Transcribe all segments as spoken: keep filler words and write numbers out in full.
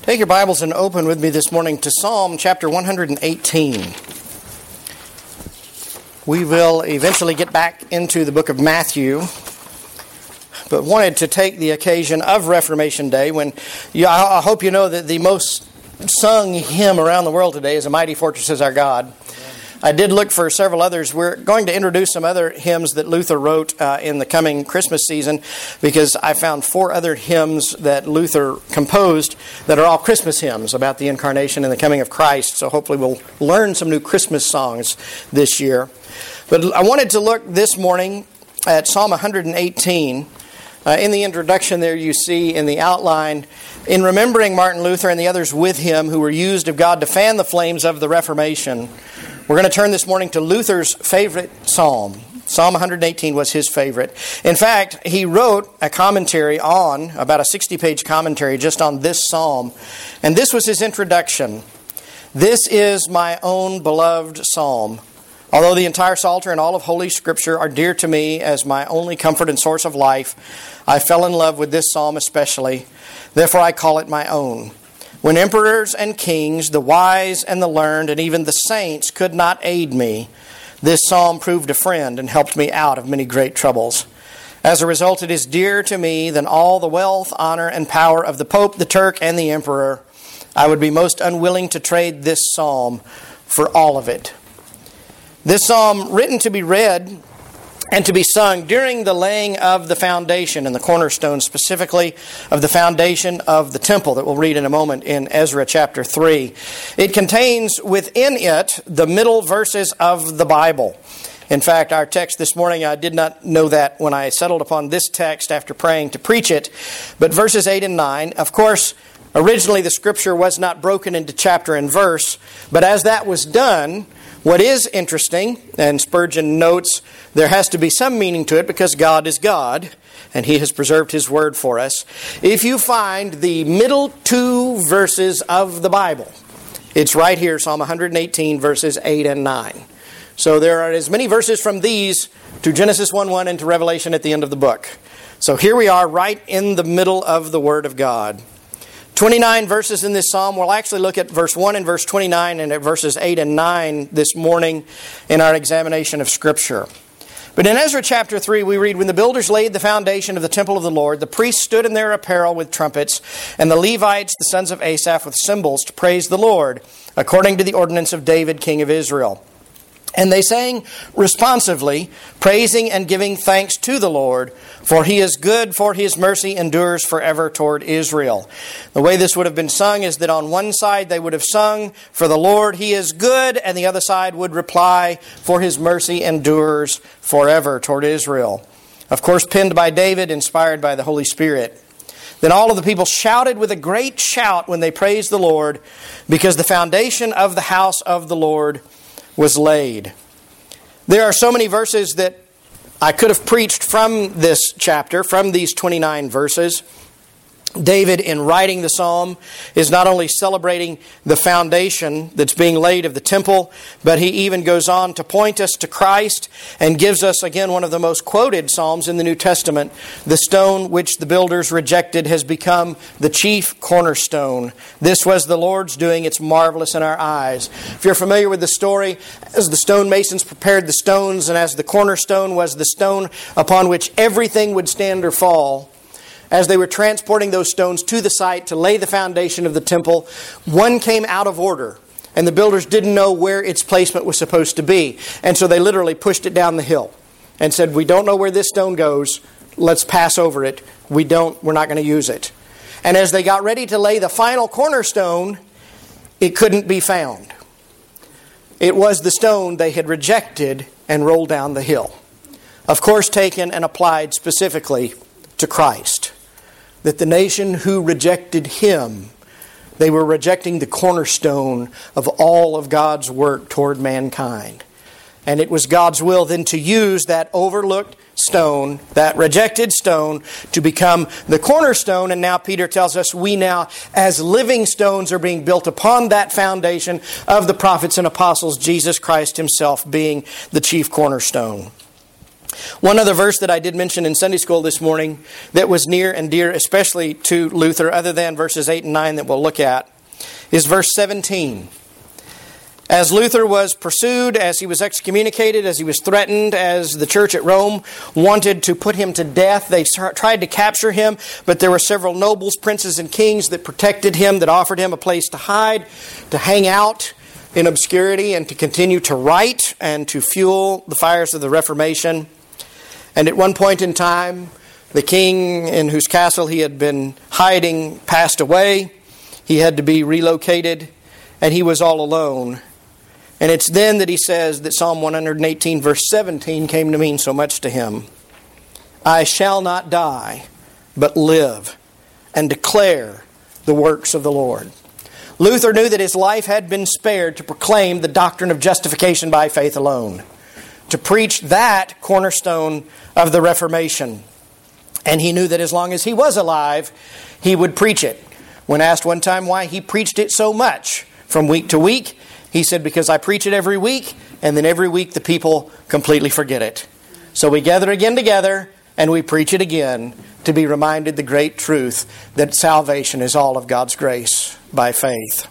Take your Bibles and open with me this morning to Psalm chapter one hundred eighteen. We will eventually get back into the book of Matthew, but wanted to take the occasion of Reformation Day when you, I hope you know that the most sung hymn around the world today is "A Mighty Fortress is Our God." I did look for several others. We're going to introduce some other hymns that Luther wrote uh, in the coming Christmas season, because I found four other hymns that Luther composed that are all Christmas hymns about the incarnation and the coming of Christ. So hopefully we'll learn some new Christmas songs this year. But I wanted to look this morning at Psalm one hundred eighteen. Uh, in the introduction there you see in the outline, in remembering Martin Luther and the others with him who were used of God to fan the flames of the Reformation, we're going to turn this morning to Luther's favorite psalm. Psalm one hundred eighteen was his favorite. In fact, he wrote a commentary on, about a sixty-page commentary just on this psalm. And this was his introduction. "This is my own beloved psalm. Although the entire Psalter and all of Holy Scripture are dear to me as my only comfort and source of life, I fell in love with this psalm especially. Therefore I call it my own. When emperors and kings, the wise and the learned, and even the saints could not aid me, this psalm proved a friend and helped me out of many great troubles. As a result, it is dearer to me than all the wealth, honor, and power of the Pope, the Turk, and the Emperor. I would be most unwilling to trade this psalm for all of it." This psalm, written to be read and to be sung during the laying of the foundation and the cornerstone, specifically of the foundation of the temple that we'll read in a moment in Ezra chapter three. It contains within it the middle verses of the Bible. In fact, our text this morning, I did not know that when I settled upon this text after praying to preach it, but verses eight and nine, of course, originally the Scripture was not broken into chapter and verse, but as that was done, what is interesting, and Spurgeon notes, there has to be some meaning to it because God is God, and He has preserved His Word for us. If you find the middle two verses of the Bible, it's right here, Psalm one hundred eighteen, verses eight and nine. So there are as many verses from these to Genesis one one and to Revelation at the end of the book. So here we are right in the middle of the Word of God. twenty-nine verses in this psalm. We'll actually look at verse one and verse twenty-nine and at verses eight and nine this morning in our examination of Scripture. But in Ezra chapter three we read, "When the builders laid the foundation of the temple of the Lord, the priests stood in their apparel with trumpets, and the Levites, the sons of Asaph, with cymbals to praise the Lord, according to the ordinance of David, king of Israel. And they sang responsively, praising and giving thanks to the Lord, for He is good, for His mercy endures forever toward Israel." The way this would have been sung is that on one side they would have sung, "For the Lord, He is good," and the other side would reply, "For His mercy endures forever toward Israel." Of course, penned by David, inspired by the Holy Spirit. Then all of the people shouted with a great shout when they praised the Lord, because the foundation of the house of the Lord was laid. There are so many verses that I could have preached from this chapter, from these twenty-nine verses. David, in writing the psalm, is not only celebrating the foundation that's being laid of the temple, but he even goes on to point us to Christ and gives us, again, one of the most quoted psalms in the New Testament. "The stone which the builders rejected has become the chief cornerstone. This was the Lord's doing. It's marvelous in our eyes." If you're familiar with the story, as the stonemasons prepared the stones and as the cornerstone was the stone upon which everything would stand or fall, as they were transporting those stones to the site to lay the foundation of the temple, one came out of order, and the builders didn't know where its placement was supposed to be. And so they literally pushed it down the hill and said, "We don't know where this stone goes. Let's pass over it. We don't, we're not going to use it." And as they got ready to lay the final cornerstone, it couldn't be found. It was the stone they had rejected and rolled down the hill. Of course, taken and applied specifically to Christ. That the nation who rejected Him, they were rejecting the cornerstone of all of God's work toward mankind. And it was God's will then to use that overlooked stone, that rejected stone, to become the cornerstone. And now Peter tells us we now, as living stones, are being built upon that foundation of the prophets and apostles, Jesus Christ Himself being the chief cornerstone. One other verse that I did mention in Sunday school this morning that was near and dear, especially to Luther, other than verses eight and nine that we'll look at, is verse seventeen. As Luther was pursued, as he was excommunicated, as he was threatened, as the church at Rome wanted to put him to death, they tried to capture him, but there were several nobles, princes, and kings that protected him, that offered him a place to hide, to hang out in obscurity, and to continue to write and to fuel the fires of the Reformation. And at one point in time, the king in whose castle he had been hiding passed away. He had to be relocated, and he was all alone. And it's then that he says that Psalm one eighteen verse seventeen came to mean so much to him. I shall not die, but live and declare the works of the Lord. Luther knew that his life had been spared to proclaim the doctrine of justification by faith alone, to preach that cornerstone of the Reformation. And he knew that as long as he was alive, he would preach it. When asked one time why he preached it so much from week to week, he said, because I preach it every week, and then every week the people completely forget it. So we gather again together, and we preach it again to be reminded the great truth that salvation is all of God's grace by faith.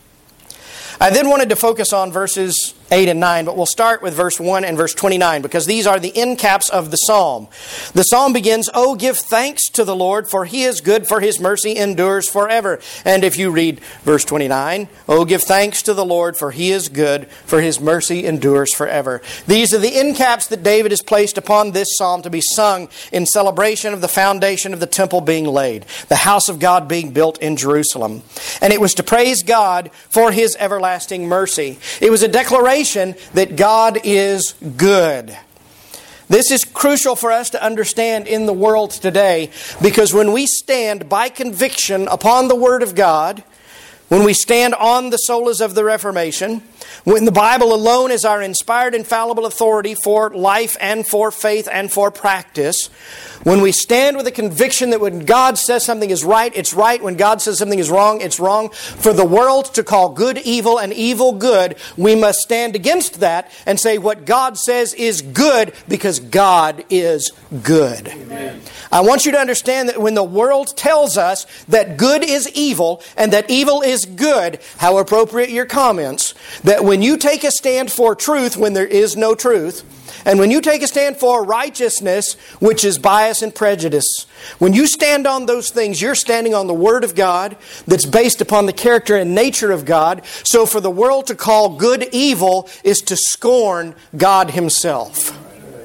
I then wanted to focus on verses eight and nine, but we'll start with verse one and verse twenty-nine, because these are the end caps of the psalm. The psalm begins, "Oh, give thanks to the Lord, for He is good, for His mercy endures forever." And if you read verse twenty-nine, "Oh, give thanks to the Lord, for He is good, for His mercy endures forever." These are the end caps that David has placed upon this psalm to be sung in celebration of the foundation of the temple being laid, the house of God being built in Jerusalem. And it was to praise God for His everlasting mercy. It was a declaration that God is good. This is crucial for us to understand in the world today, because when we stand by conviction upon the Word of God, when we stand on the solas of the Reformation, when the Bible alone is our inspired, infallible authority for life and for faith and for practice, when we stand with a conviction that when God says something is right, it's right. When God says something is wrong, it's wrong. For the world to call good evil and evil good, we must stand against that and say what God says is good because God is good. Amen. I want you to understand that when the world tells us that good is evil and that evil is good, how appropriate your comments, that when you take a stand for truth when there is no truth, and when you take a stand for righteousness, which is bias and prejudice, when you stand on those things, you're standing on the Word of God that's based upon the character and nature of God. So for the world to call good evil is to scorn God Himself.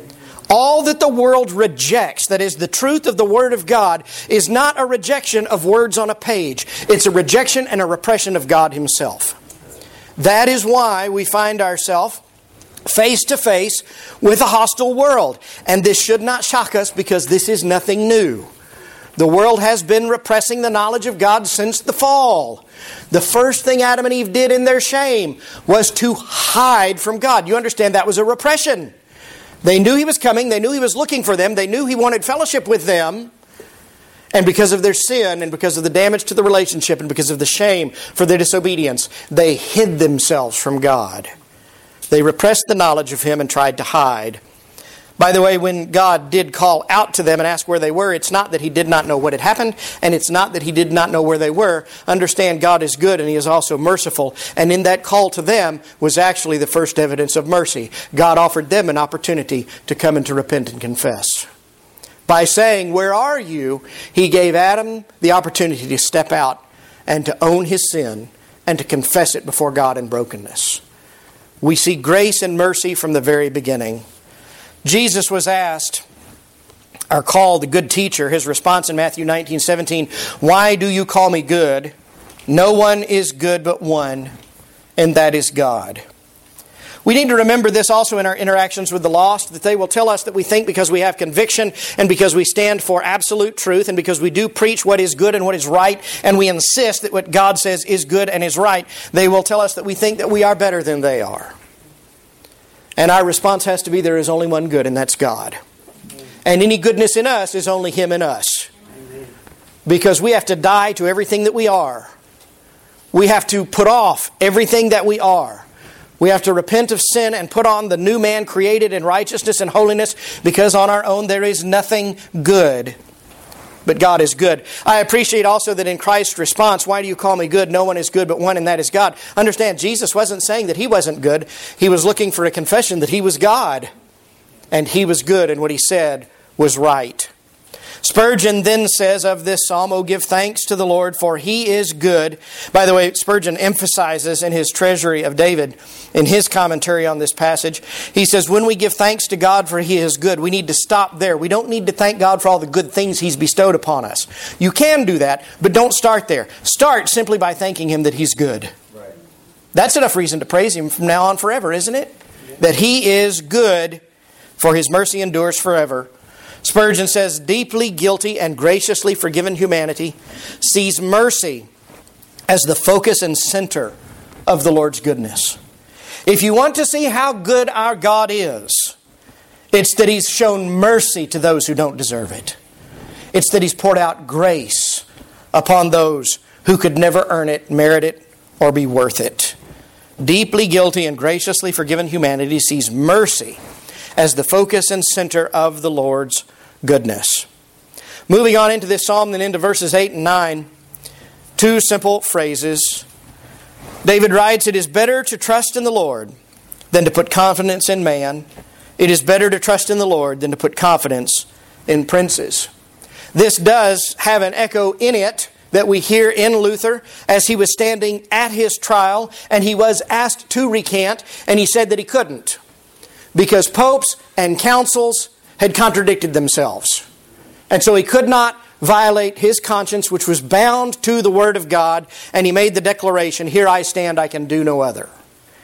All that the world rejects, that is the truth of the Word of God, is not a rejection of words on a page. It's a rejection and a repression of God Himself. That is why we find ourselves face to face with a hostile world. And this should not shock us, because this is nothing new. The world has been repressing the knowledge of God since the fall. The first thing Adam and Eve did in their shame was to hide from God. You understand that was a repression. They knew He was coming. They knew He was looking for them. They knew He wanted fellowship with them. And because of their sin and because of the damage to the relationship and because of the shame for their disobedience, they hid themselves from God. They repressed the knowledge of Him and tried to hide. By the way, when God did call out to them and ask where they were, it's not that He did not know what had happened, and it's not that He did not know where they were. Understand, God is good and He is also merciful. And in that call to them was actually the first evidence of mercy. God offered them an opportunity to come and to repent and confess. By saying, "Where are you?" He gave Adam the opportunity to step out and to own his sin and to confess it before God in brokenness. We see grace and mercy from the very beginning. Jesus was asked, or called the good teacher. His response in Matthew nineteen seventeen, "Why do you call me good? No one is good but one, and that is God." We need to remember this also in our interactions with the lost, that they will tell us that we think because we have conviction and because we stand for absolute truth and because we do preach what is good and what is right, and we insist that what God says is good and is right, they will tell us that we think that we are better than they are. And our response has to be, there is only one good, and that's God. And any goodness in us is only Him in us. Because we have to die to everything that we are. We have to put off everything that we are. We have to repent of sin and put on the new man created in righteousness and holiness, because on our own there is nothing good. But God is good. I appreciate also that in Christ's response, why do you call me good? No one is good but one, and that is God. Understand, Jesus wasn't saying that He wasn't good. He was looking for a confession that He was God. And He was good, and what He said was right. Spurgeon then says of this psalm, "Oh, give thanks to the Lord, for He is good." By the way, Spurgeon emphasizes in his Treasury of David, in his commentary on this passage, he says, when we give thanks to God for He is good, we need to stop there. We don't need to thank God for all the good things He's bestowed upon us. You can do that, but don't start there. Start simply by thanking Him that He's good. Right. That's enough reason to praise Him from now on forever, isn't it? Yeah. That He is good, for His mercy endures forever. Spurgeon says, deeply guilty and graciously forgiven humanity sees mercy as the focus and center of the Lord's goodness. If you want to see how good our God is, it's that He's shown mercy to those who don't deserve it. It's that He's poured out grace upon those who could never earn it, merit it, or be worth it. Deeply guilty and graciously forgiven humanity sees mercy as the focus and center of the Lord's goodness. Moving on into this psalm, then into verses eight and nine, two simple phrases. David writes, "It is better to trust in the Lord than to put confidence in man. It is better to trust in the Lord than to put confidence in princes." This does have an echo in it that we hear in Luther as he was standing at his trial and he was asked to recant, and he said that he couldn't, because popes and councils had contradicted themselves. And so he could not violate his conscience, which was bound to the Word of God, and he made the declaration, "Here I stand, I can do no other."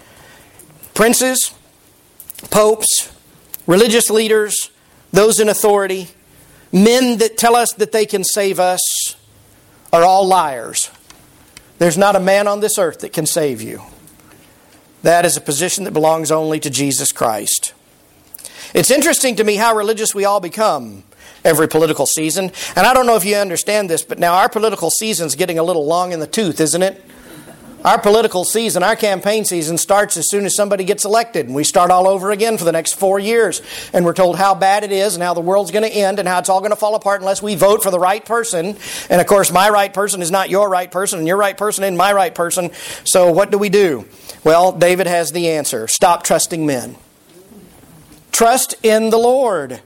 Princes, popes, religious leaders, those in authority, men that tell us that they can save us, are all liars. There's not a man on this earth that can save you. That is a position that belongs only to Jesus Christ. It's interesting to me how religious we all become every political season. And I don't know if you understand this, but now our political season's getting a little long in the tooth, isn't it? Our political season, our campaign season starts as soon as somebody gets elected. And we start all over again for the next four years. And we're told how bad it is and how the world's going to end and how it's all going to fall apart unless we vote for the right person. And of course, my right person is not your right person, and your right person isn't my right person. So what do we do? Well, David has the answer. Stop trusting men. Trust in the Lord.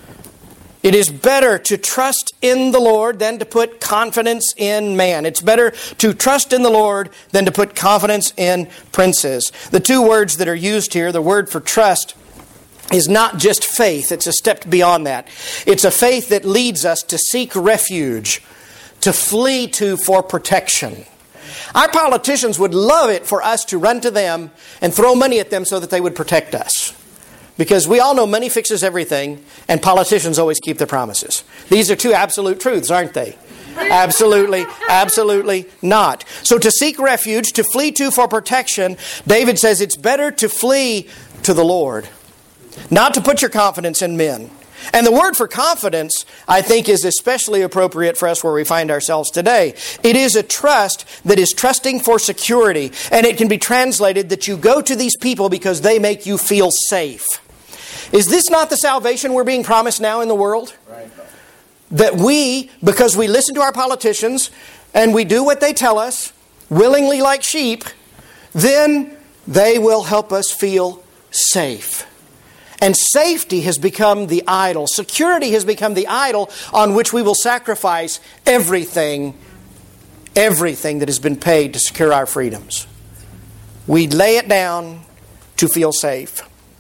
It is better to trust in the Lord than to put confidence in man. It's better to trust in the Lord than to put confidence in princes. The two words that are used here, the word for trust, is not just faith. It's a step beyond that. It's a faith that leads us to seek refuge, to flee to for protection. Our politicians would love it for us to run to them and throw money at them so that they would protect us. Because we all know money fixes everything, and politicians always keep their promises. These are two absolute truths, aren't they? Absolutely, absolutely not. So to seek refuge, to flee to for protection, David says it's better to flee to the Lord, not to put your confidence in men. And the word for confidence, I think, is especially appropriate for us where we find ourselves today. It is a trust that is trusting for security, and it can be translated that you go to these people because they make you feel safe. Is this not the salvation we're being promised now in the world? Right. That we, because we listen to our politicians and we do what they tell us, willingly like sheep, then they will help us feel safe. And safety has become the idol. Security has become the idol on which we will sacrifice everything, everything that has been paid to secure our freedoms. We lay it down to feel safe.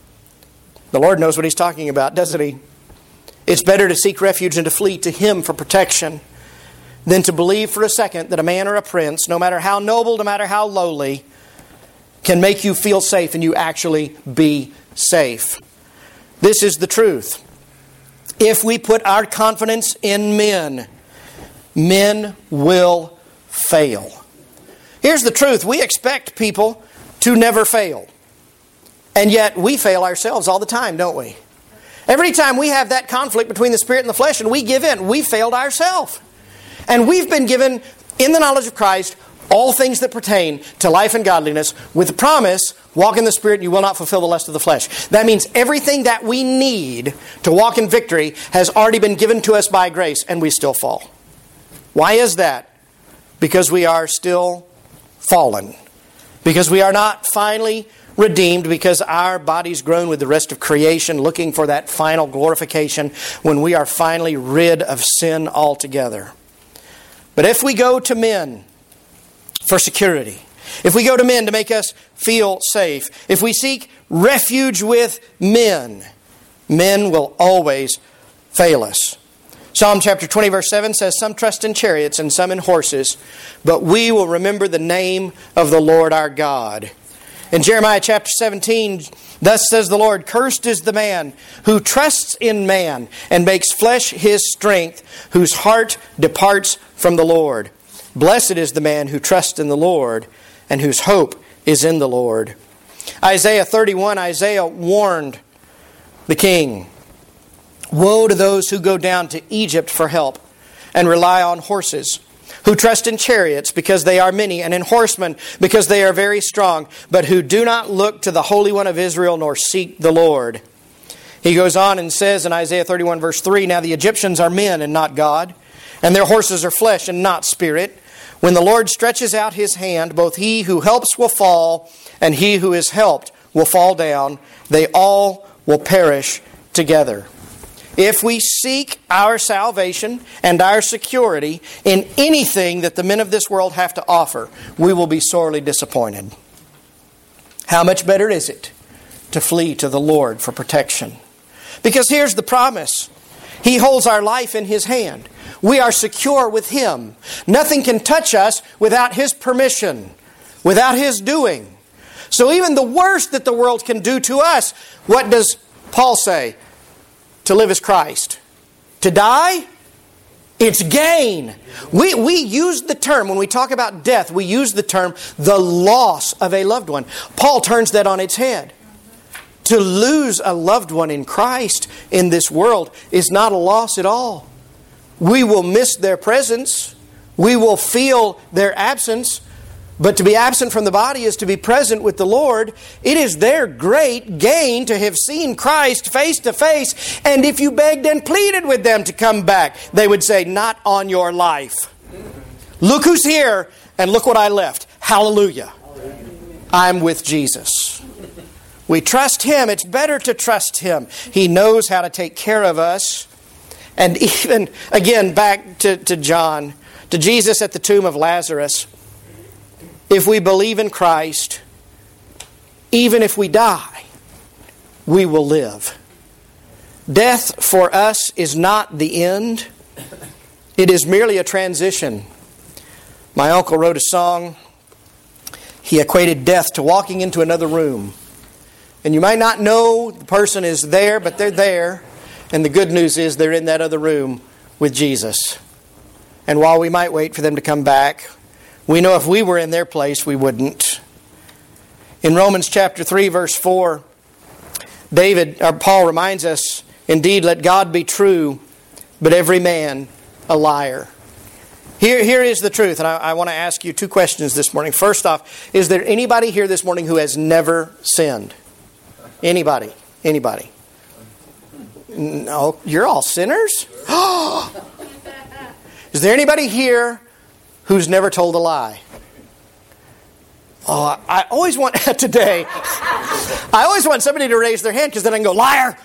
The Lord knows what He's talking about, doesn't He? It's better to seek refuge and to flee to Him for protection than to believe for a second that a man or a prince, no matter how noble, no matter how lowly, can make you feel safe and you actually be safe. This is the truth. If we put our confidence in men, men will fail. Here's the truth. We expect people to never fail. And yet we fail ourselves all the time, don't we? Every time we have that conflict between the spirit and the flesh and we give in, we failed ourselves. And we've been given, in the knowledge of Christ, all things that pertain to life and godliness, with the promise, walk in the Spirit, and you will not fulfill the lust of the flesh. That means everything that we need to walk in victory has already been given to us by grace, and we still fall. Why is that? Because we are still fallen. Because we are not finally redeemed, because our bodies groan with the rest of creation, looking for that final glorification when we are finally rid of sin altogether. But if we go to men for security, if we go to men to make us feel safe, if we seek refuge with men, men will always fail us. Psalm chapter twenty verse seven says, some trust in chariots and some in horses, but we will remember the name of the Lord our God. In Jeremiah chapter seventeen, thus says the Lord, cursed is the man who trusts in man and makes flesh his strength, whose heart departs from the Lord. Blessed is the man who trusts in the Lord and whose hope is in the Lord. Isaiah thirty-one, Isaiah warned the king, woe to those who go down to Egypt for help and rely on horses, who trust in chariots because they are many, and in horsemen because they are very strong, but who do not look to the Holy One of Israel nor seek the Lord. He goes on and says in Isaiah thirty-one verse three, now the Egyptians are men and not God, and their horses are flesh and not spirit. When the Lord stretches out His hand, both he who helps will fall, and he who is helped will fall down. They all will perish together. If we seek our salvation and our security in anything that the men of this world have to offer, we will be sorely disappointed. How much better is it to flee to the Lord for protection? Because here's the promise. He holds our life in His hand. We are secure with Him. Nothing can touch us without His permission, without His doing. So even the worst that the world can do to us, what does Paul say? To live is Christ. To die, it's gain. We, we use the term, when we talk about death, we use the term the loss of a loved one. Paul turns that on its head. To lose a loved one in Christ in this world is not a loss at all. We will miss their presence. We will feel their absence. But to be absent from the body is to be present with the Lord. It is their great gain to have seen Christ face to face. And if you begged and pleaded with them to come back, they would say, not on your life. Look who's here and look what I left. Hallelujah. I'm with Jesus. We trust Him. It's better to trust Him. He knows how to take care of us. And even, again, back to, to John, to Jesus at the tomb of Lazarus. If we believe in Christ, even if we die, we will live. Death for us is not the end. It is merely a transition. My uncle wrote a song. He equated death to walking into another room. And you might not know the person is there, but they're there. And the good news is they're in that other room with Jesus. And while we might wait for them to come back, we know if we were in their place, we wouldn't. In Romans chapter three, verse four, David or Paul reminds us, indeed, let God be true, but every man a liar. Here, here is the truth, and I, I want to ask you two questions this morning. First off, is there anybody here this morning who has never sinned? Anybody? Anybody? No, you're all sinners? Is there anybody here who's never told a lie? Oh, I always want, today, I always want somebody to raise their hand because then I can go, liar!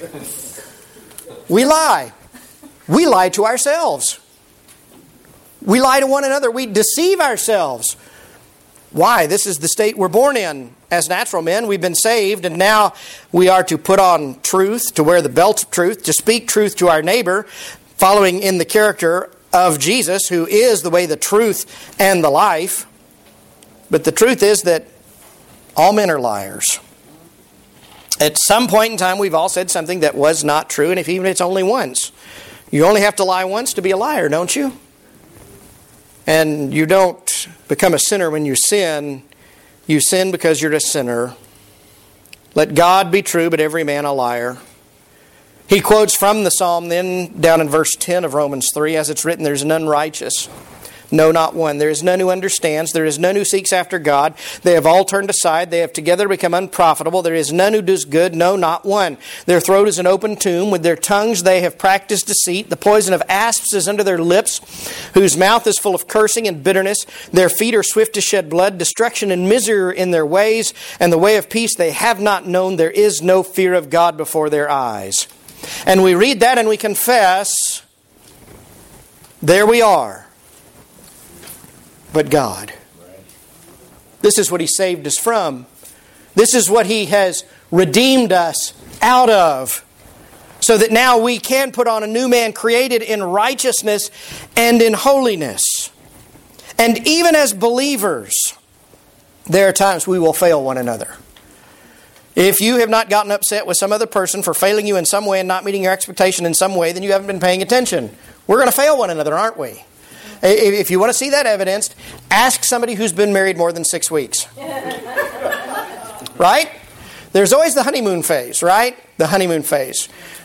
We lie. We lie to ourselves. We lie to one another. We deceive ourselves. Why? This is the state we're born in. As natural men, we've been saved, and now we are to put on truth, to wear the belt of truth, to speak truth to our neighbor, following in the character of Jesus, who is the way, the truth, and the life. But the truth is that all men are liars. At some point in time, we've all said something that was not true, and if even it's only once. You only have to lie once to be a liar, don't you? And you don't become a sinner when you sin. You sin because you're a sinner. Let God be true, but every man a liar. He quotes from the psalm then down in verse ten of Romans three, as it's written, there's none righteous. No, not one. There is none who understands. There is none who seeks after God. They have all turned aside. They have together become unprofitable. There is none who does good. No, not one. Their throat is an open tomb. With their tongues they have practiced deceit. The poison of asps is under their lips, whose mouth is full of cursing and bitterness. Their feet are swift to shed blood. Destruction and misery are in their ways, and the way of peace they have not known. There is no fear of God before their eyes. And we read that and we confess, there we are. But God. This is what He saved us from. This is what He has redeemed us out of. So that now we can put on a new man created in righteousness and in holiness. And even as believers, there are times we will fail one another. If you have not gotten upset with some other person for failing you in some way and not meeting your expectation in some way, then you haven't been paying attention. We're going to fail one another, aren't we? If you want to see that evidenced, ask somebody who's been married more than six weeks. Right? There's always the honeymoon phase, right? The honeymoon phase.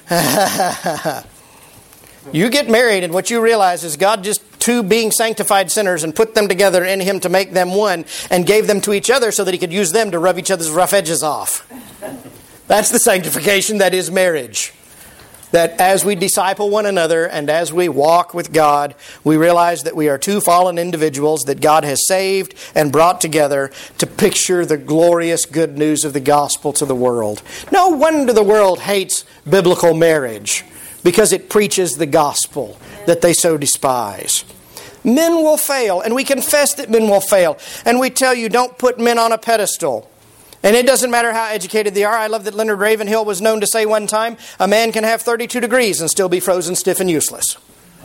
You get married and what you realize is God just two being sanctified sinners and put them together in Him to make them one and gave them to each other so that He could use them to rub each other's rough edges off. That's the sanctification that is marriage. That as we disciple one another and as we walk with God, we realize that we are two fallen individuals that God has saved and brought together to picture the glorious good news of the gospel to the world. No wonder the world hates biblical marriage, because it preaches the gospel that they so despise. Men will fail, and we confess that men will fail. And we tell you, don't put men on a pedestal. And it doesn't matter how educated they are. I love that Leonard Ravenhill was known to say one time, a man can have thirty-two degrees and still be frozen stiff and useless.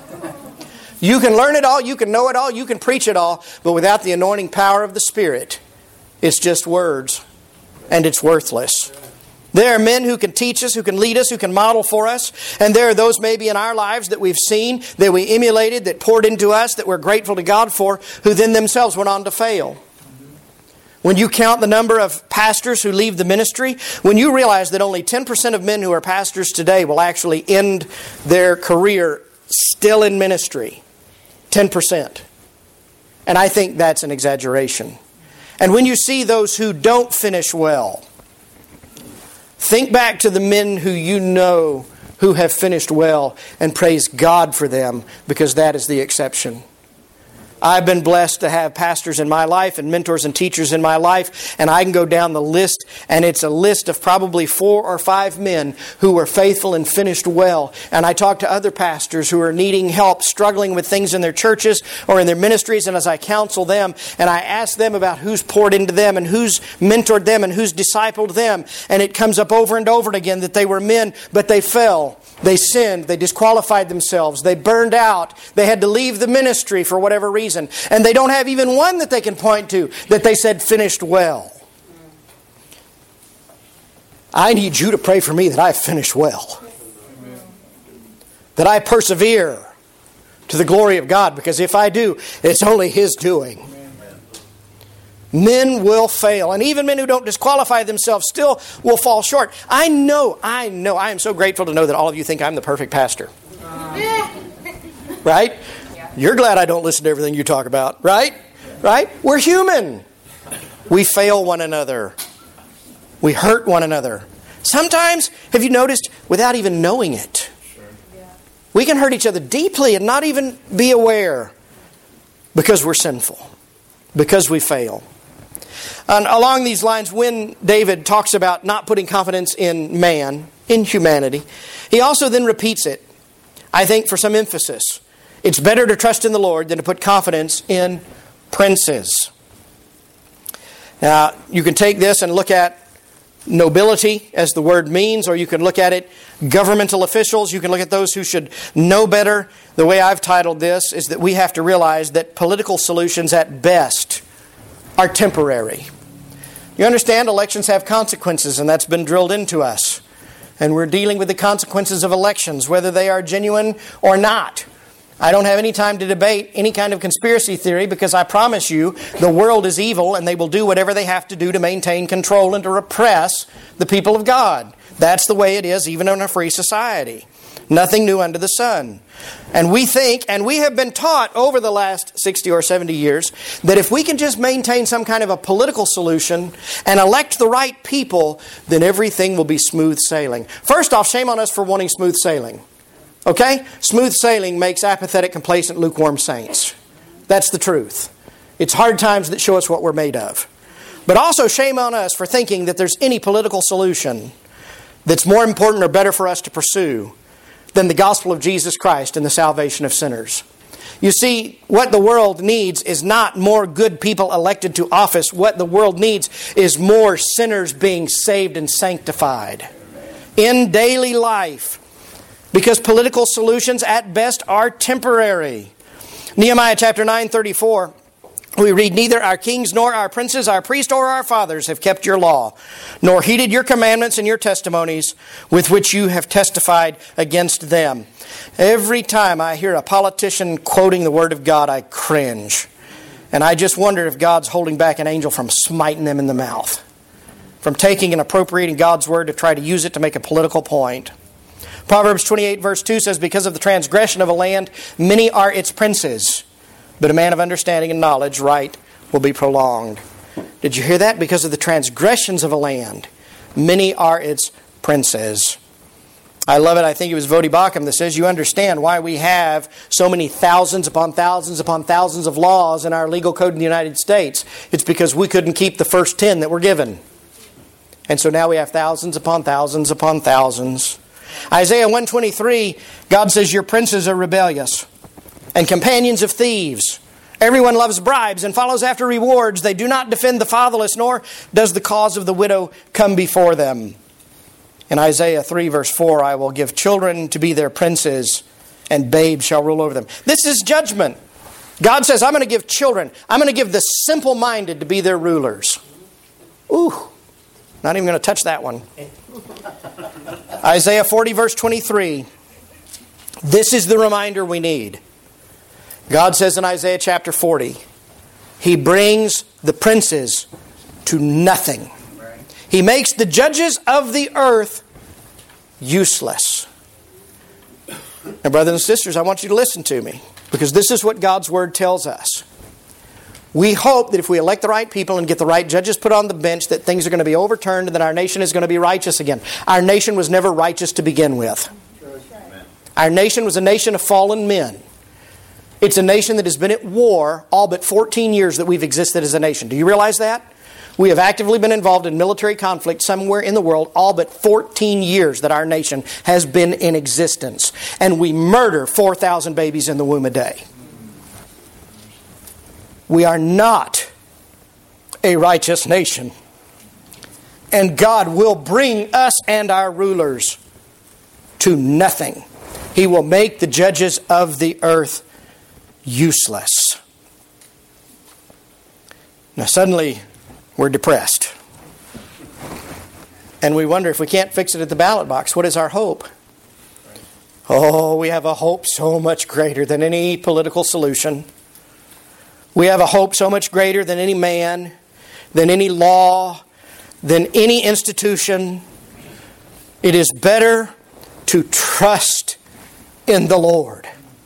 You can learn it all, you can know it all, you can preach it all, but without the anointing power of the Spirit, it's just words, and it's worthless. There are men who can teach us, who can lead us, who can model for us. And there are those maybe in our lives that we've seen, that we emulated, that poured into us, that we're grateful to God for, who then themselves went on to fail. When you count the number of pastors who leave the ministry, when you realize that only ten percent of men who are pastors today will actually end their career still in ministry. ten percent. And I think that's an exaggeration. And when you see those who don't finish well, think back to the men who you know who have finished well and praise God for them, because that is the exception. I've been blessed to have pastors in my life and mentors and teachers in my life, and I can go down the list, and it's a list of probably four or five men who were faithful and finished well. And I talk to other pastors who are needing help, struggling with things in their churches or in their ministries, and as I counsel them, and I ask them about who's poured into them and who's mentored them and who's discipled them, and it comes up over and over again that they were men, but they fell. They sinned. They disqualified themselves. They burned out. They had to leave the ministry for whatever reason. And they don't have even one that they can point to that they said finished well. I need you to pray for me that I finish well. That I persevere to the glory of God. Because if I do, it's only His doing. Men will fail. And even men who don't disqualify themselves still will fall short. I know, I know, I am so grateful to know that all of you think I'm the perfect pastor. Right? You're glad I don't listen to everything you talk about. Right? Right? We're human. We fail one another. We hurt one another. Sometimes, have you noticed, without even knowing it, we can hurt each other deeply and not even be aware, because we're sinful, because we fail. And along these lines, when David talks about not putting confidence in man, in humanity, he also then repeats it, I think, for some emphasis. It's better to trust in the Lord than to put confidence in princes. Now, you can take this and look at nobility, as the word means, or you can look at it governmental officials. You can look at those who should know better. The way I've titled this is that we have to realize that political solutions at best are temporary. You understand, elections have consequences, and that's been drilled into us. And we're dealing with the consequences of elections, whether they are genuine or not. I don't have any time to debate any kind of conspiracy theory, because I promise you the world is evil and they will do whatever they have to do to maintain control and to repress the people of God. That's the way it is even in a free society. Nothing new under the sun. And we think, and we have been taught over the last sixty or seventy years, that if we can just maintain some kind of a political solution and elect the right people, then everything will be smooth sailing. First off, shame on us for wanting smooth sailing. Okay? Smooth sailing makes apathetic, complacent, lukewarm saints. That's the truth. It's hard times that show us what we're made of. But also shame on us for thinking that there's any political solution that's more important or better for us to pursue than the gospel of Jesus Christ and the salvation of sinners. You see, what the world needs is not more good people elected to office. What the world needs is more sinners being saved and sanctified in daily life. Because political solutions at best are temporary. Nehemiah chapter nine thirty-four. We read, neither our kings nor our princes, our priests or our fathers have kept your law, nor heeded your commandments and your testimonies with which you have testified against them. Every time I hear a politician quoting the Word of God, I cringe. And I just wonder if God's holding back an angel from smiting them in the mouth, from taking and appropriating God's Word to try to use it to make a political point. Proverbs twenty-eight verse two says, because of the transgression of a land, many are its princes. But a man of understanding and knowledge, right, will be prolonged. Did you hear that? Because of the transgressions of a land, many are its princes. I love it. I think it was Vodi Bakum that says, you understand why we have so many thousands upon thousands upon thousands of laws in our legal code in the United States. It's because we couldn't keep the first ten that were given. And so now we have thousands upon thousands upon thousands. Isaiah one twenty-three, God says, your princes are rebellious and companions of thieves. Everyone loves bribes and follows after rewards. They do not defend the fatherless, nor does the cause of the widow come before them. In Isaiah three verse four, I will give children to be their princes, and babes shall rule over them. This is judgment. God says, I'm going to give children, I'm going to give the simple-minded to be their rulers. Ooh, not even going to touch that one. Isaiah forty verse twenty-three. This is the reminder we need. God says in Isaiah chapter forty, He brings the princes to nothing. He makes the judges of the earth useless. Now, brothers and sisters, I want you to listen to me, because this is what God's Word tells us. We hope that if we elect the right people and get the right judges put on the bench, that things are going to be overturned and that our nation is going to be righteous again. Our nation was never righteous to begin with. Our nation was a nation of fallen men. It's a nation that has been at war all but fourteen years that we've existed as a nation. Do you realize that? We have actively been involved in military conflict somewhere in the world all but fourteen years that our nation has been in existence. And we murder four thousand babies in the womb a day. We are not a righteous nation. And God will bring us and our rulers to nothing. He will make the judges of the earth useless. Now suddenly we're depressed. And we wonder if we can't fix it at the ballot box. What is our hope? Oh, we have a hope so much greater than any political solution. We have a hope so much greater than any man, than any law, than any institution. It is better to trust in the Lord.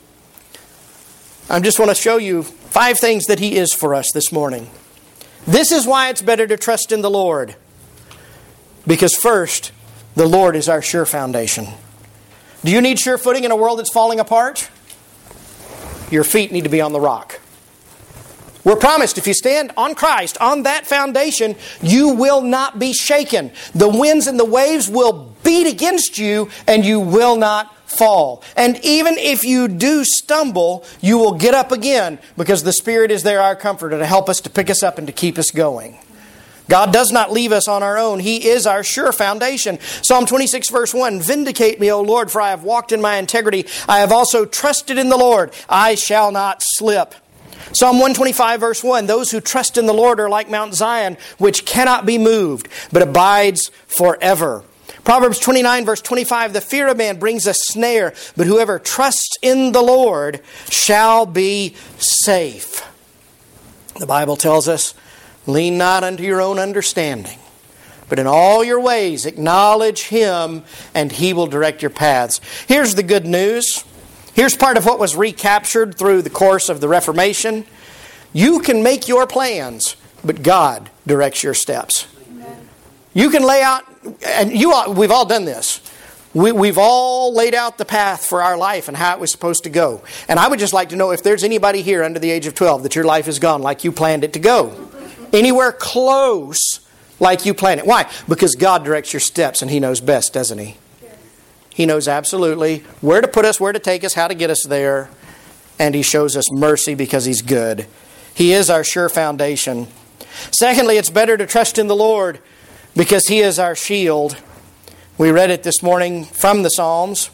I just want to show you five things that He is for us this morning. This is why it's better to trust in the Lord. Because first, the Lord is our sure foundation. Do you need sure footing in a world that's falling apart? Your feet need to be on the rock. We're promised if you stand on Christ, on that foundation, you will not be shaken. The winds and the waves will beat against you and you will not fall. And even if you do stumble, you will get up again, because the Spirit is there, our comforter, to help us, to pick us up and to keep us going. God does not leave us on our own. He is our sure foundation. Psalm twenty-six verse one, vindicate me, O Lord, for I have walked in my integrity. I have also trusted in the Lord. I shall not slip. Psalm one twenty-five verse one, those who trust in the Lord are like Mount Zion, which cannot be moved, but abides forever. Proverbs twenty-nine verse twenty-five, the fear of man brings a snare, but whoever trusts in the Lord shall be safe. The Bible tells us, lean not unto your own understanding, But in all your ways, acknowledge Him, and He will direct your paths. Here's the good news. Here's part of what was recaptured through the course of the Reformation. You can make your plans, but God directs your steps. Amen. You can lay out, and you all, we've all done this. We, we've all laid out the path for our life and how it was supposed to go. And I would just like to know if there's anybody here under the age of twelve that your life has gone like you planned it to go. Anywhere close like you planned it. Why? Because God directs your steps and He knows best, doesn't He? He knows absolutely where to put us, where to take us, how to get us there. And He shows us mercy because He's good. He is our sure foundation. Secondly, it's better to trust in the Lord because He is our shield. We read it this morning from the Psalms.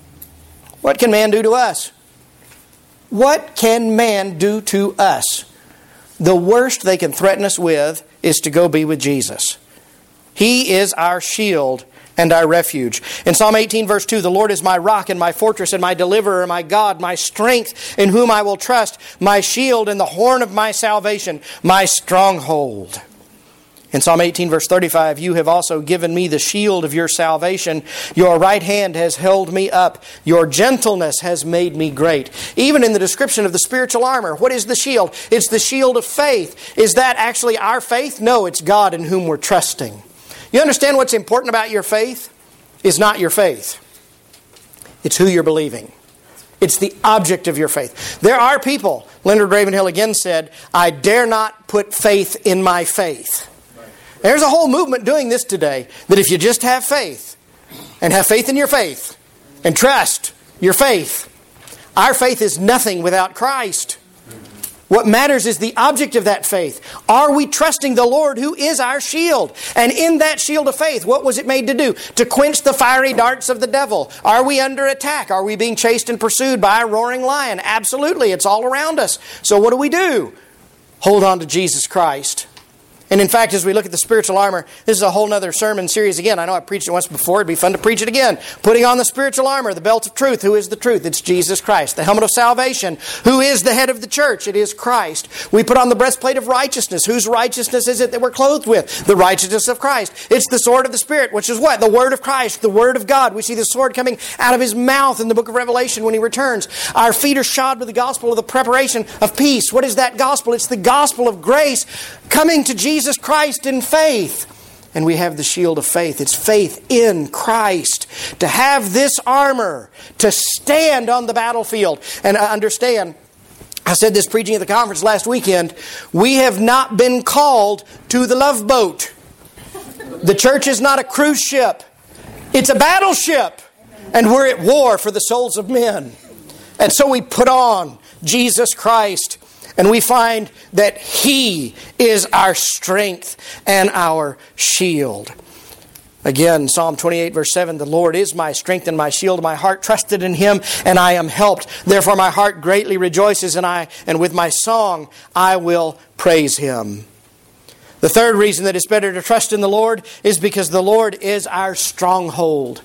What can man do to us? What can man do to us? The worst they can threaten us with is to go be with Jesus. He is our shield and our refuge. In Psalm eighteen verse two, the Lord is my rock and my fortress and my deliverer, my God, my strength in whom I will trust, my shield and the horn of my salvation, my stronghold. In Psalm eighteen verse thirty-five, you have also given me the shield of your salvation. Your right hand has held me up. Your gentleness has made me great. Even in the description of the spiritual armor, what is the shield? It's the shield of faith. Is that actually our faith? No, it's God in whom we're trusting. You understand what's important about your faith? Is not your faith. It's who you're believing. It's the object of your faith. There are people, Leonard Ravenhill again said, I dare not put faith in my faith. There's a whole movement doing this today, that if you just have faith, and have faith in your faith, and trust your faith, our faith is nothing without Christ. What matters is the object of that faith. Are we trusting the Lord who is our shield? And in that shield of faith, what was it made to do? To quench the fiery darts of the devil. Are we under attack? Are we being chased and pursued by a roaring lion? Absolutely, it's all around us. So what do we do? Hold on to Jesus Christ. And in fact, as we look at the spiritual armor, this is a whole other sermon series again. I know I preached it once before. It'd be fun to preach it again. Putting on the spiritual armor, the belt of truth. Who is the truth? It's Jesus Christ. The helmet of salvation. Who is the head of the church? It is Christ. We put on the breastplate of righteousness. Whose righteousness is it that we're clothed with? The righteousness of Christ. It's the sword of the Spirit, which is what? The Word of Christ, the Word of God. We see the sword coming out of His mouth in the book of Revelation when He returns. Our feet are shod with the gospel of the preparation of peace. What is that gospel? It's the gospel of grace coming to Jesus Christ in faith. And we have the shield of faith. It's faith in Christ. To have this armor, to stand on the battlefield. And understand, I said this preaching at the conference last weekend, we have not been called to the love boat. The church is not a cruise ship. It's a battleship. And we're at war for the souls of men. And so we put on Jesus Christ. And we find that He is our strength and our shield. Again, Psalm twenty-eight verse seven, the Lord is my strength and my shield. My heart trusted in Him and I am helped. Therefore my heart greatly rejoices and I and with my song I will praise Him. The third reason that it's better to trust in the Lord is because the Lord is our stronghold.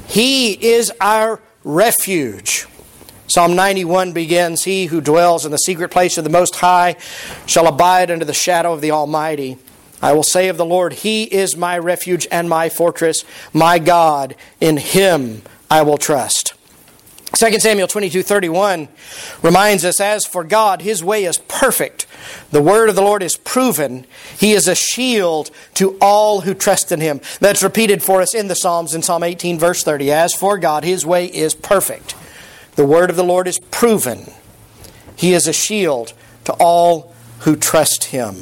He is our refuge. Psalm ninety-one begins, He who dwells in the secret place of the Most High shall abide under the shadow of the Almighty. I will say of the Lord, He is my refuge and my fortress, my God, in Him I will trust. Second Samuel twenty-two thirty-one reminds us, as for God, His way is perfect. The word of the Lord is proven. He is a shield to all who trust in Him. That's repeated for us in the Psalms in Psalm eighteen verse thirty. As for God, His way is perfect. The word of the Lord is proven. He is a shield to all who trust Him.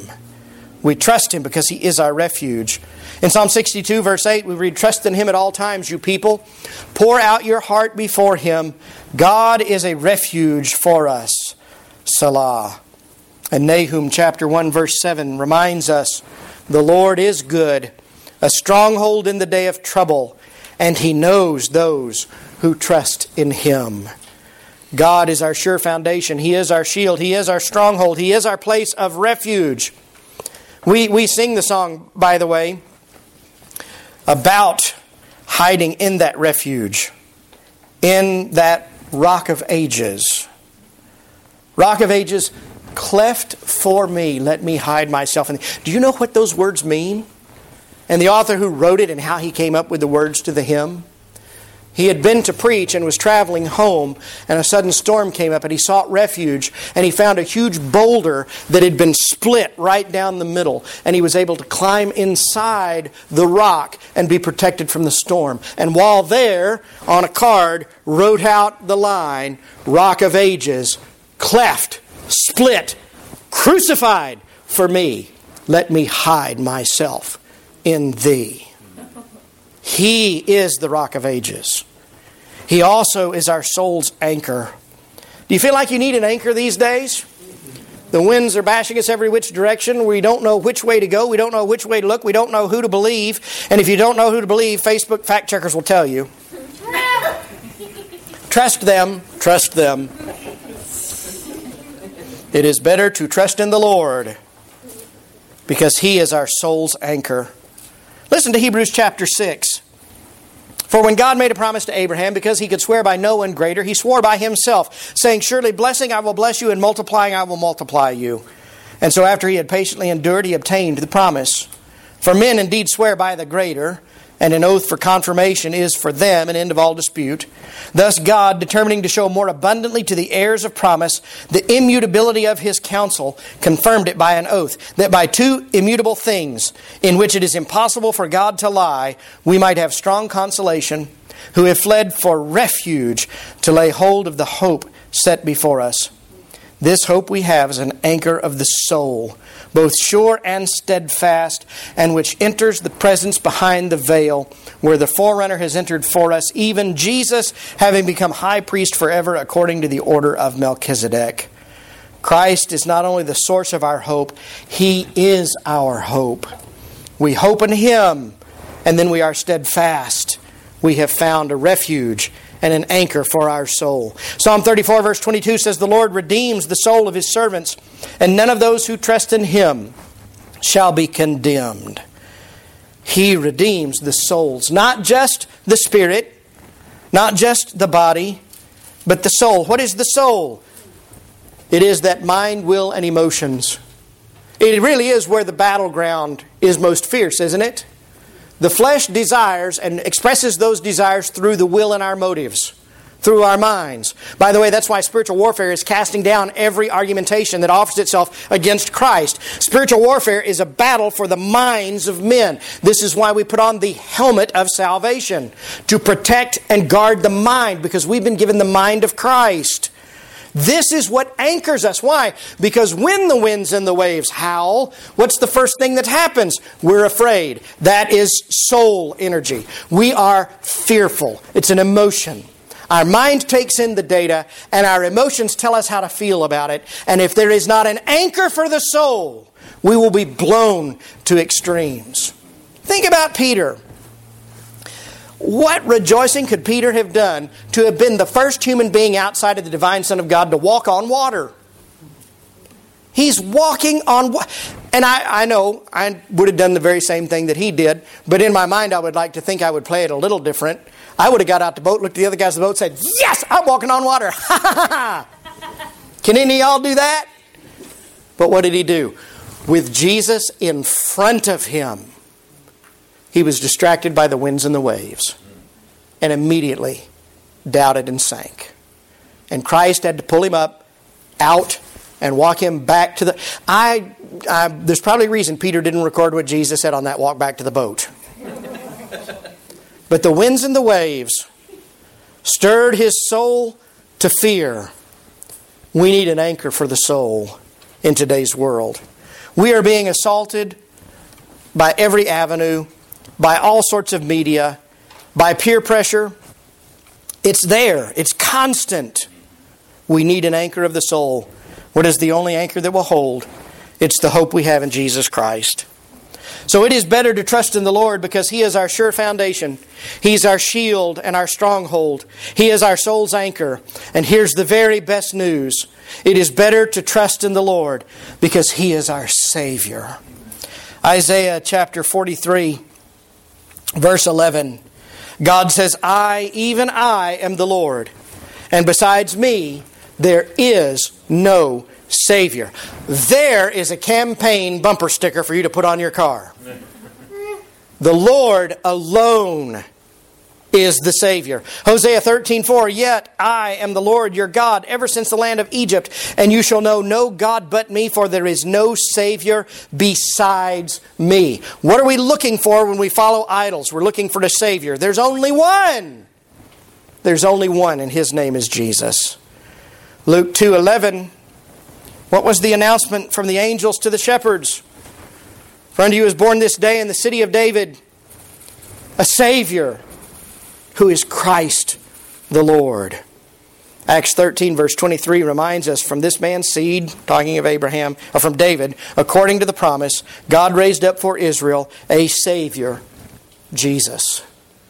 We trust Him because He is our refuge. In Psalm sixty-two verse eight we read, trust in Him at all times, you people. Pour out your heart before Him. God is a refuge for us. Selah. And Nahum chapter one verse seven reminds us, the Lord is good, a stronghold in the day of trouble, and He knows those who trust in Him. God is our sure foundation. He is our shield. He is our stronghold. He is our place of refuge. We, we sing the song, by the way, about hiding in that refuge, in that rock of ages. Rock of ages, cleft for me, let me hide myself in thee. Do you know what those words mean? and the author who wrote it and how he came up with the words to the hymn? He had been to preach and was traveling home, and a sudden storm came up, and he sought refuge, and he found a huge boulder that had been split right down the middle, and he was able to climb inside the rock and be protected from the storm. And while there, on a card, wrote out the line, Rock of Ages, cleft, split, crucified for me. Let me hide myself in thee. He is the Rock of Ages. He also is our soul's anchor. Do you feel like you need an anchor these days? The winds are bashing us every which direction. We don't know which way to go. We don't know which way to look. We don't know who to believe. And if you don't know who to believe, Facebook fact checkers will tell you. Trust them. Trust them. It is better to trust in the Lord because He is our soul's anchor. Listen to Hebrews chapter six. For when God made a promise to Abraham, because he could swear by no one greater, he swore by himself, saying, surely blessing I will bless you, and multiplying I will multiply you. And so after he had patiently endured, he obtained the promise. For men indeed swear by the greater, and an oath for confirmation is for them an end of all dispute. Thus God, determining to show more abundantly to the heirs of promise the immutability of His counsel, confirmed it by an oath, that by two immutable things, in which it is impossible for God to lie, we might have strong consolation, who have fled for refuge to lay hold of the hope set before us. This hope we have is an anchor of the soul, both sure and steadfast, and which enters the presence behind the veil, where the forerunner has entered for us, even Jesus, having become high priest forever according to the order of Melchizedek. Christ is not only the source of our hope, He is our hope. We hope in Him, and then we are steadfast. We have found a refuge and an anchor for our soul. Psalm thirty-four verse twenty-two says, the Lord redeems the soul of His servants, and none of those who trust in Him shall be condemned. He redeems the souls, not just the spirit, not just the body, but the soul. What is the soul? It is that mind, will, and emotions. It really is where the battleground is most fierce, isn't it? The flesh desires and expresses those desires through the will and our motives, through our minds. By the way, that's why spiritual warfare is casting down every argumentation that offers itself against Christ. Spiritual warfare is a battle for the minds of men. This is why we put on the helmet of salvation, to protect and guard the mind, because we've been given the mind of Christ. This is what anchors us. Why? Because when the winds and the waves howl, what's the first thing that happens? We're afraid. That is soul energy. We are fearful. It's an emotion. Our mind takes in the data, and our emotions tell us how to feel about it. And if there is not an anchor for the soul, we will be blown to extremes. Think about Peter. What rejoicing could Peter have done to have been the first human being outside of the divine Son of God to walk on water? He's walking on water. And I, I know I would have done the very same thing that he did, but in my mind I would like to think I would play it a little different. I would have got out the boat, looked at the other guys in the boat, and said, yes, I'm walking on water. Ha ha ha. Can any of y'all do that? But what did he do? With Jesus in front of him, he was distracted by the winds and the waves, and immediately doubted and sank. And Christ had to pull him up, out, and walk him back to the... I, I There's probably a reason Peter didn't record what Jesus said on that walk back to the boat. But the winds and the waves stirred his soul to fear. We need an anchor for the soul in today's world. We are being assaulted by every avenue, by all sorts of media, by peer pressure. It's there. It's constant. We need an anchor of the soul. What is the only anchor that will hold? It's the hope we have in Jesus Christ. So it is better to trust in the Lord because He is our sure foundation. He's our shield and our stronghold. He is our soul's anchor. And here's the very best news. It is better to trust in the Lord because He is our Savior. Isaiah chapter forty-three, verse eleven. God says, I, even I, am the Lord, and besides me, there is no Savior. There is a campaign bumper sticker for you to put on your car. The Lord alone is the Savior. Hosea thirteen four, yet I am the Lord your God, ever since the land of Egypt, and you shall know no God but me, for there is no Savior besides me. What are we looking for when we follow idols? We're looking for a Savior. There's only one. There's only one, and His name is Jesus. Luke two eleven, what was the announcement from the angels to the shepherds? For unto you is born this day in the city of David a Savior, who is Christ the Lord. Acts thirteen verse twenty-three reminds us, from this man's seed, talking of Abraham, or from David, according to the promise, God raised up for Israel a Savior, Jesus.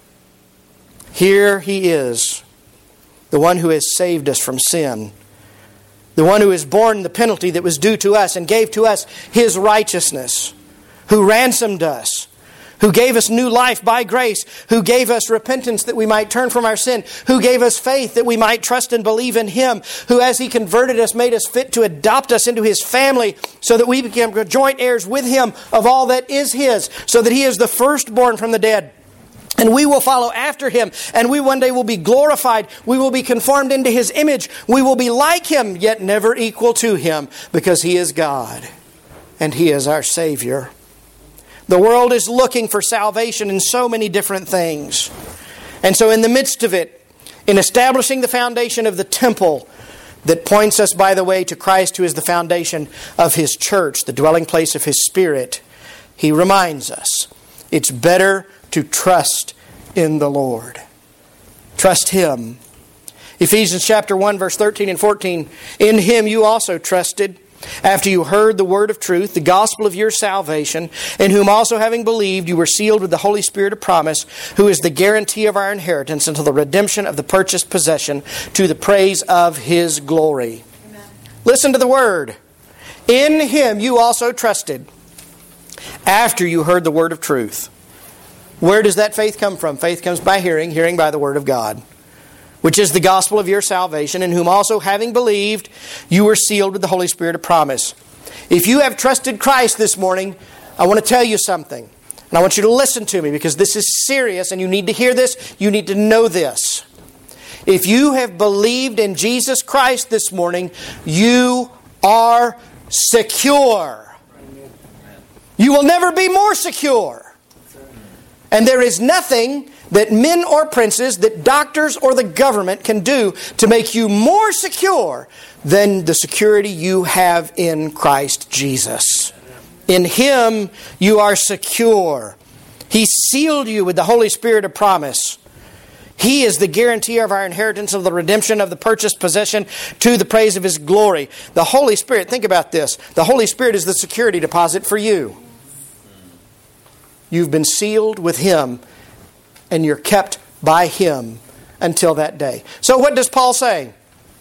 Here He is, the one who has saved us from sin, the one who has borne the penalty that was due to us and gave to us His righteousness, who ransomed us, who gave us new life by grace, who gave us repentance that we might turn from our sin, who gave us faith that we might trust and believe in Him, who as He converted us made us fit to adopt us into His family so that we became joint heirs with Him of all that is His, so that He is the firstborn from the dead. And we will follow after Him, and we one day will be glorified. We will be conformed into His image. We will be like Him, yet never equal to Him, because He is God and He is our Savior. The world is looking for salvation in so many different things. And so in the midst of it, in establishing the foundation of the temple that points us, by the way, to Christ, who is the foundation of His church, the dwelling place of His Spirit, He reminds us it's better to trust in the Lord. Trust Him. Ephesians chapter one, verse thirteen and fourteen, in Him you also trusted, after you heard the word of truth, the gospel of your salvation, in whom also having believed you were sealed with the Holy Spirit of promise, who is the guarantee of our inheritance until the redemption of the purchased possession, to the praise of His glory. Amen. Listen to the word. In Him you also trusted, after you heard the word of truth. Where does that faith come from? Faith comes by hearing, hearing by the word of God, which is the gospel of your salvation, in whom also having believed, you were sealed with the Holy Spirit of promise. If you have trusted Christ this morning, I want to tell you something. And I want you to listen to me, because this is serious and you need to hear this. You need to know this. If you have believed in Jesus Christ this morning, you are secure. You will never be more secure. And there is nothing that men or princes, that doctors or the government can do to make you more secure than the security you have in Christ Jesus. In Him you are secure. He sealed you with the Holy Spirit of promise. He is the guarantee of our inheritance, of the redemption of the purchased possession, to the praise of His glory. The Holy Spirit, think about this. The Holy Spirit is the security deposit for you. You've been sealed with Him, and you're kept by Him until that day. So what does Paul say?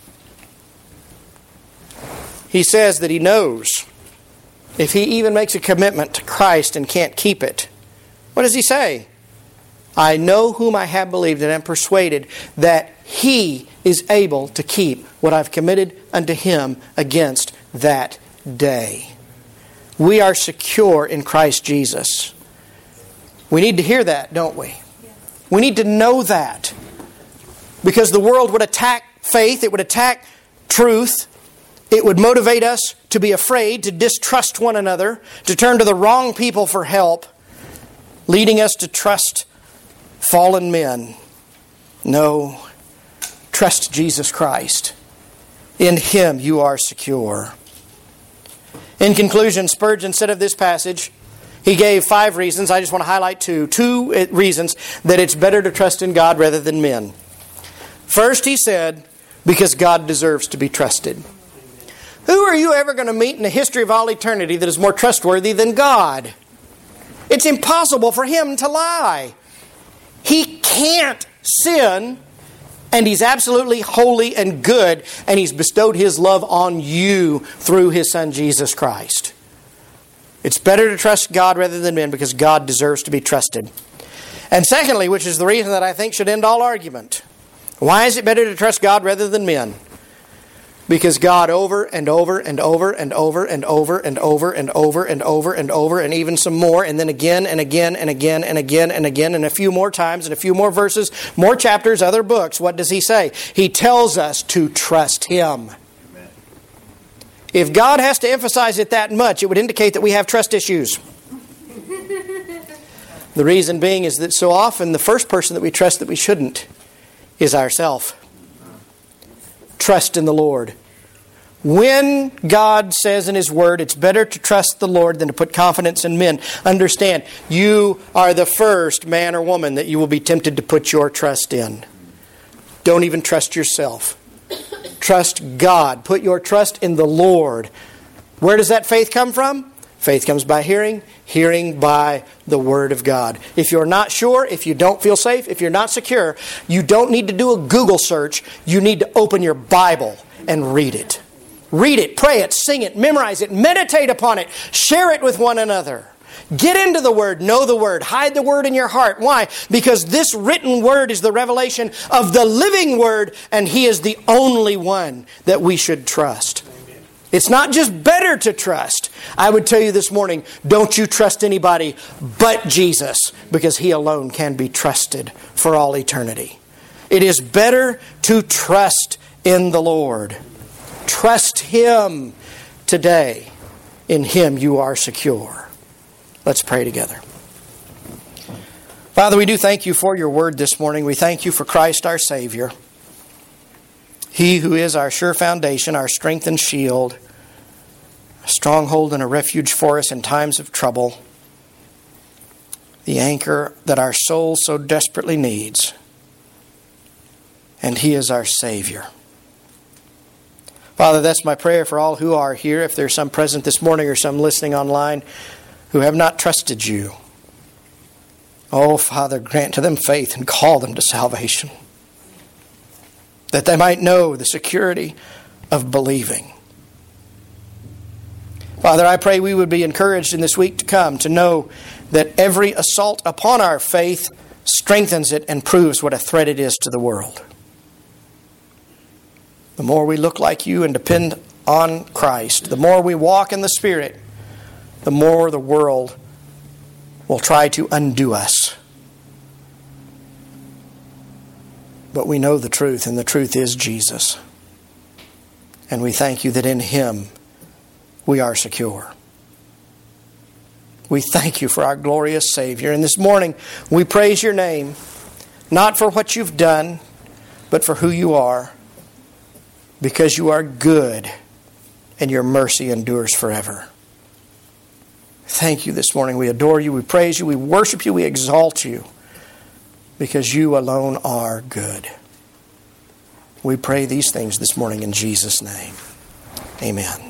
He says that he knows if he even makes a commitment to Christ and can't keep it. What does he say? I know whom I have believed, and am persuaded that He is able to keep what I've committed unto Him against that day. We are secure in Christ Jesus. We need to hear that, don't we? We need to know that. Because the world would attack faith, it would attack truth, it would motivate us to be afraid, to distrust one another, to turn to the wrong people for help, leading us to trust fallen men. No, trust Jesus Christ. In Him you are secure. In conclusion, Spurgeon said of this passage, he gave five reasons. I just want to highlight two. Two reasons that it's better to trust in God rather than men. First, he said, because God deserves to be trusted. Who are you ever going to meet in the history of all eternity that is more trustworthy than God? It's impossible for Him to lie. He can't sin, and He's absolutely holy and good, and He's bestowed His love on you through His Son Jesus Christ. It's better to trust God rather than men, because God deserves to be trusted. And secondly, which is the reason that I think should end all argument, why is it better to trust God rather than men? Because God over and over and over and over and over and over and over and over and over and even some more, and then again and again and again and again and again and a few more times and a few more verses, more chapters, other books. What does He say? He tells us to trust Him. Amen. If God has to emphasize it that much, it would indicate that we have trust issues. The reason being is that so often the first person that we trust that we shouldn't is ourselves. Trust in the Lord. When God says in His Word, it's better to trust the Lord than to put confidence in men. Understand, you are the first man or woman that you will be tempted to put your trust in. Don't even trust yourself. Trust God. Put your trust in the Lord. Where does that faith come from? Faith comes by hearing, hearing by the Word of God. If you're not sure, if you don't feel safe, if you're not secure, you don't need to do a Google search. You need to open your Bible and read it. Read it, pray it, sing it, memorize it, meditate upon it, share it with one another. Get into the Word, know the Word, hide the Word in your heart. Why? Because this written Word is the revelation of the living Word, and He is the only one that we should trust. It's not just better to trust. I would tell you this morning, don't you trust anybody but Jesus, because He alone can be trusted for all eternity. It is better to trust in the Lord. Trust Him today. In Him you are secure. Let's pray together. Father, we do thank You for Your Word this morning. We thank You for Christ our Savior. He who is our sure foundation, our strength and shield, a stronghold and a refuge for us in times of trouble, the anchor that our soul so desperately needs. And He is our Savior. Father, that's my prayer for all who are here. If there's some present this morning or some listening online who have not trusted You, oh, Father, grant to them faith and call them to salvation, that they might know the security of believing. Father, I pray we would be encouraged in this week to come to know that every assault upon our faith strengthens it and proves what a threat it is to the world. The more we look like You and depend on Christ, the more we walk in the Spirit, the more the world will try to undo us. But we know the truth, and the truth is Jesus. And we thank You that in Him we are secure. We thank You for our glorious Savior. And this morning we praise Your name, not for what You've done, but for who You are, because You are good and Your mercy endures forever. Thank You this morning. We adore You, we praise You, we worship You, we exalt You, because You alone are good. We pray these things this morning in Jesus' name. Amen.